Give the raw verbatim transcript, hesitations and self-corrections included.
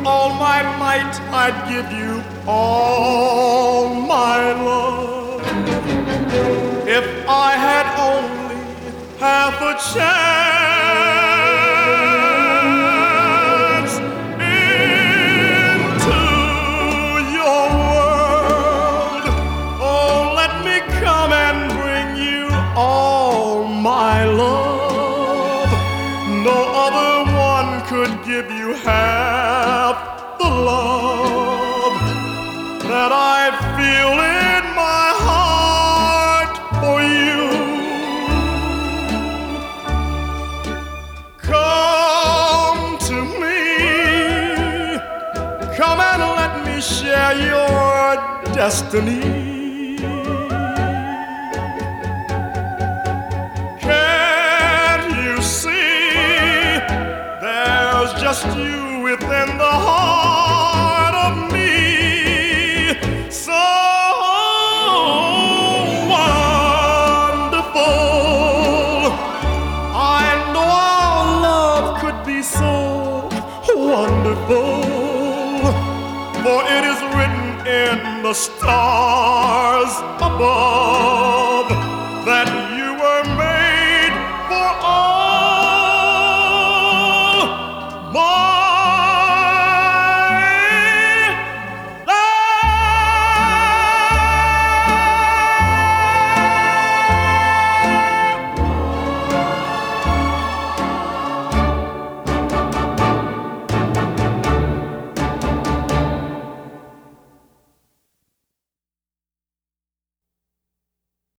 all my might, I'd give you all my love. If I had only half a chance into your world, oh, let me come and bring you all my love. No other one could give you half the love that I feel in my heart for you. Come to me, come and let me share your destiny. Can't you see there's just you within the heart of me? So wonderful. I know our love could be so wonderful, for it is written in the stars above that